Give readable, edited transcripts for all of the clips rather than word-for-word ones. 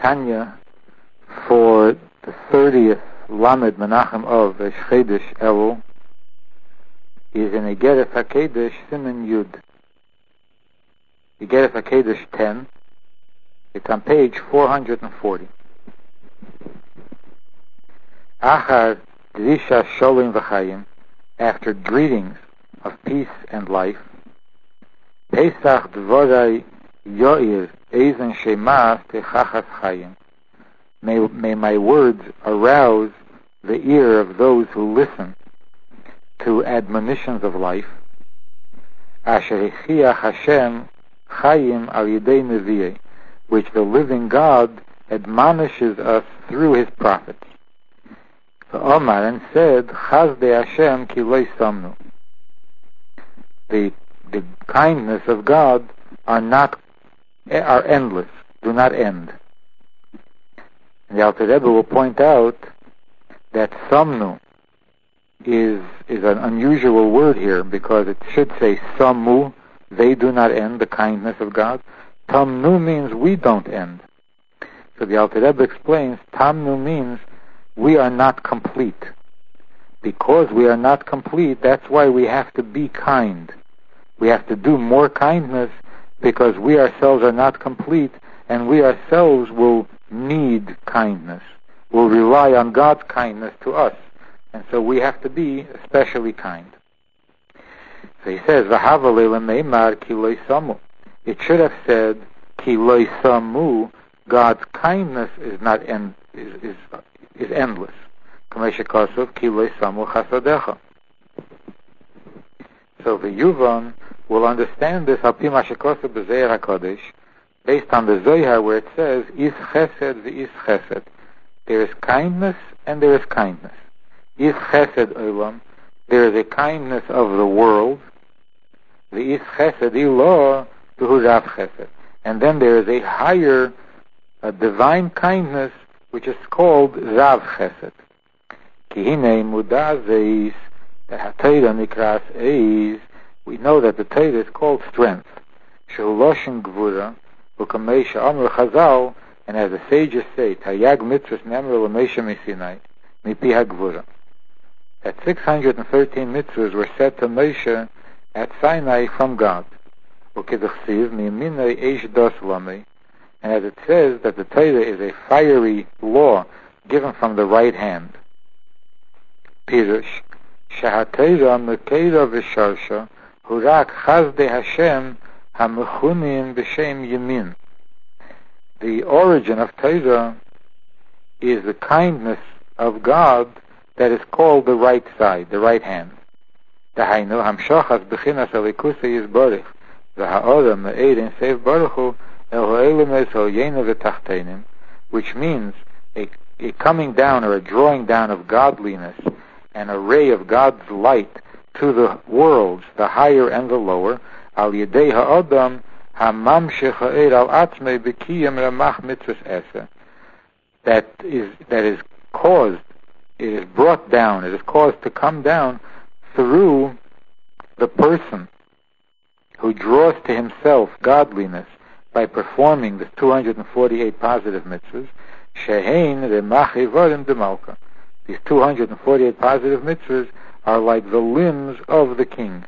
Tanya for the 30th Lamed Menachem of Chedesh Elul is in Igeres HaKedesh Siman Yud. Igeres HaKedesh 10. It's on page 440. Achar Drisha Sholem V'Chayim, after greetings of peace and life. Pesach Dvorai Yoir Ezen Shemas Techachas Chayim. May my words arouse the ear of those who listen to admonitions of life. Asher Hechiach Hashem Chayim Al Yidei Nevi'eh, which the living God admonishes us through His prophets. The Omar and said, Chazdei Hashem ki lo samnu. The kindness of God are endless, do not end. And the Alter Rebbe will point out that samnu is an unusual word here because it should say samu, they do not end, the kindness of God. Tamnu means we don't end. So the Alter Rebbe explains, Tamnu means we are not complete. Because we are not complete, that's why we have to be kind. We have to do more kindness because we ourselves are not complete, and we ourselves will need kindness. We'll rely on God's kindness to us. And so we have to be especially kind. So he says, V'hava leila meimar ki lo samu. It should have said, Ki lo samu, God's kindness is not is endless. Kamesha Kosov, Ki lo samu chasadecha. So the Yuvan will understand this Alpi Mashakosov b'Zeir HaKodesh, based on the Zohar where it says, Is chesed v'is chesed. There is kindness and there is kindness. Is chesed olam. There is a kindness of the world. The is chesed ilah v'hu rav chesed. And then there is a higher, a divine kindness, which is called rav chesed. Ki hinei muda zeis, the HaTorah nikras eis. We know that the Torah is called strength. Shehu loshen gvura, v'kamei she'amr chazal, and as the sages say, Tayag mitzvahs nemr l'meisha misinai, mipi ha'gvura. That 613 mitzvahs were said to Moshe at Sinai from God. U'kedachsiv mi'minei eish dos lamei. And as it says that the Torah is a fiery law given from the right hand. Pirush, Shahatayra Mekera V'Sharsha, Hurak Chazdei Hashem HaMechunin B'Shem Yemin. The origin of Torah is the kindness of God that is called the right side, the right hand. Dahainu Hamshachas B'chinas Alikusa Yizborich, V'Ha'ora Me'erin Sev Baruchu El Ha'elim Es Ha'yena V'Tachteinim, which means a coming down or a drawing down of godliness, an array of God's light to the worlds, the higher and the lower, al yedei ha'adam ha'mamshech ha'er al atzmei b'kiyam ramach mitzvahs esa. That is caused, it is brought down, it is caused to come down through the person who draws to himself godliness by performing the 248 positive mitzvahs, shehein remach ivarim demalka. These 248 positive mitzvahs are like the limbs of the king.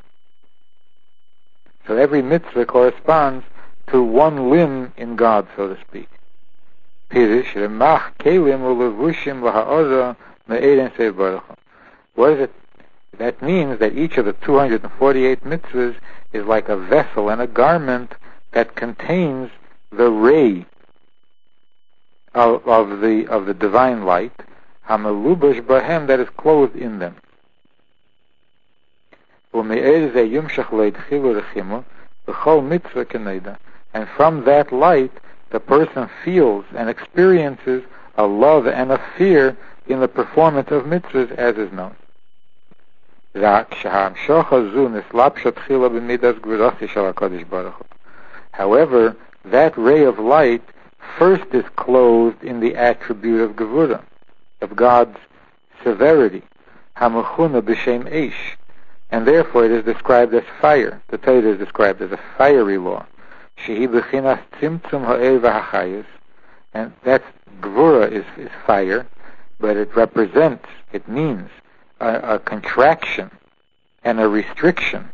So every mitzvah corresponds to one limb in God, so to speak. Pirish remach kelim ulevushim v'ha'oza me'erin sev baruch. What is it? That means that each of the 248 mitzvahs is like a vessel and a garment that contains the ray of the divine light, hamalubash bahem, that is clothed in them. And from that light, the person feels and experiences a love and a fear in the performance of mitzvahs, as is known. However, that ray of light first is clothed in the attribute of Gevura, of God's severity, Hamachuna b'Shem Eish, and therefore it is described as fire. The Torah is described as a fiery law. Shehi b'chinas tzimtzum ha'er v'hachayis, And that's gvura is fire, but it means a contraction and a restriction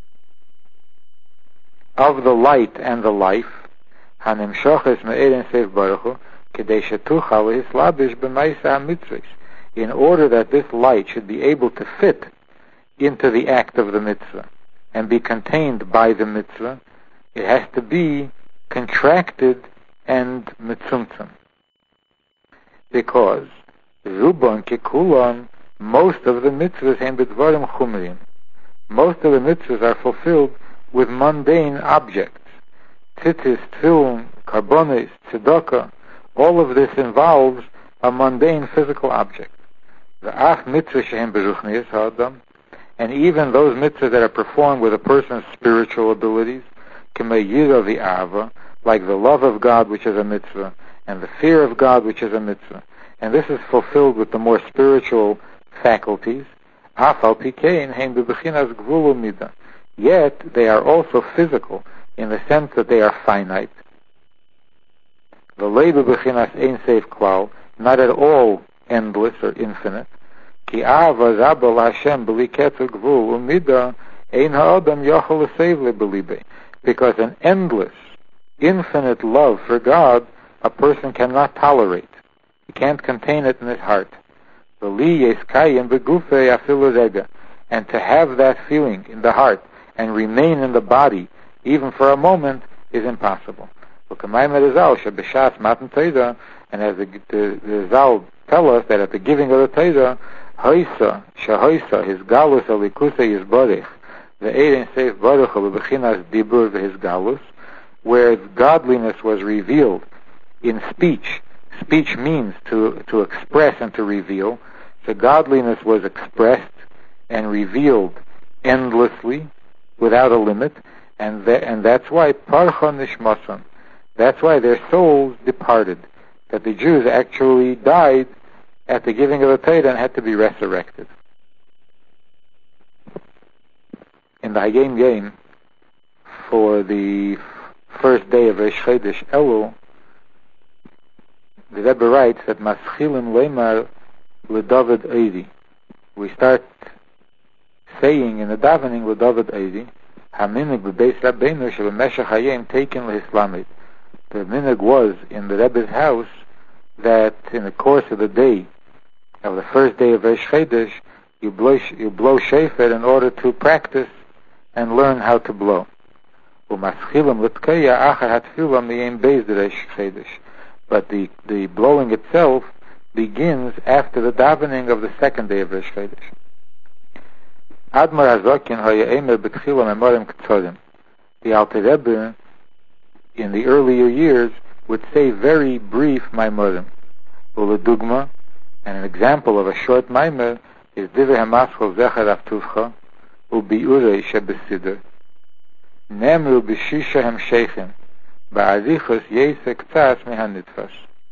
of the light and the life, hanimshoches me'erin seif baruch hu, kedei shetuchal hislabish b'maisa hamitzvos, in order that this light should be able to fit into the act of the mitzvah and be contained by the mitzvah, it has to be contracted and mitzumtzum. Because Zubon Kikulon, most of the mitzvahs hem b'dvarim chumrim. Most of the mitzvahs are fulfilled with mundane objects. Tzitzis, tefillin, karbonis, tzedakah, all of this involves a mundane physical object. V'ach mitzvah shehem beruchnius ha'adam, and even those mitzvahs that are performed with a person's spiritual abilities, k'mei yira v'ava, like the love of God, which is a mitzvah, and the fear of God, which is a mitzvah. And this is fulfilled with the more spiritual faculties. Afal pikein heim bebechinas gvul u'midah. Yet they are also physical in the sense that they are finite. V'lei bebechinas ein seif klal, not at all endless or infinite. Ki ava zabel Hashem b'li ketzer gvul u'midah ein ha'adam yochel l'seiv lebelibei. Because an endless, infinite love for God, a person cannot tolerate. He can't contain it in his heart. And to have that feeling in the heart and remain in the body, even for a moment, is impossible. And as the Zal tell us that at the giving of the Torah, his galus alikusa yisborich, the Ein Seif Baruch Hu bechinas dibur v'his galus, where godliness was revealed in speech. Speech means to express and to reveal. So godliness was expressed and revealed endlessly, without a limit, and that's why parcha nishmasan. That's why their souls departed. That the Jews actually died at the giving of the Torah and had to be resurrected. In the Hayom Yom, for the first day of Rosh Chodesh Elul, the Rebbe writes that Maschilim Leimar LeDavid Eidi. We start saying in the davening LeDavid Eidi, Haminig b'Beis Rabbeinu shebemeshech hayom taken lehislamid. The minig was in the Rebbe's house that in the course of the day, of the first day of Rosh Chodesh, you blow shofar in order to practice and learn how to blow. U'maschilim l'tkeya achar hatfilah miyem beis Rosh Chodesh. But the blowing itself begins after the davening of the second day of Rosh Chodesh. Admar Hazakin haya emer b'tchila memorim ketzorim. The Alter Rebbe, in the earlier years, would say very brief maimorim. Uledugma, and an example of a short maimer is Divrei Hamaschol Zecher Avtuvcha u'bi'urei shebesider. Nemru b'shisha hemsheichim. Ba'azichus yesek tzas mehanitfas.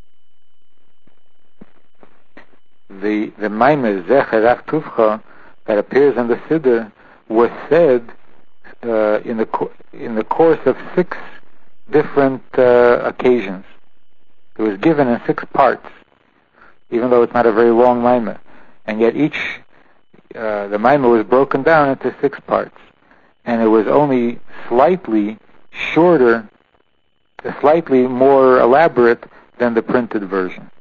The Maimer Zecher Avtuvcha that appears in the Siddur was said in the course of 6 different occasions. It was given in 6 parts, even though it's not a very long Maimer, and yet each the Maimer was broken down into 6 parts, and it was only slightly shorter, slightly more elaborate than the printed version.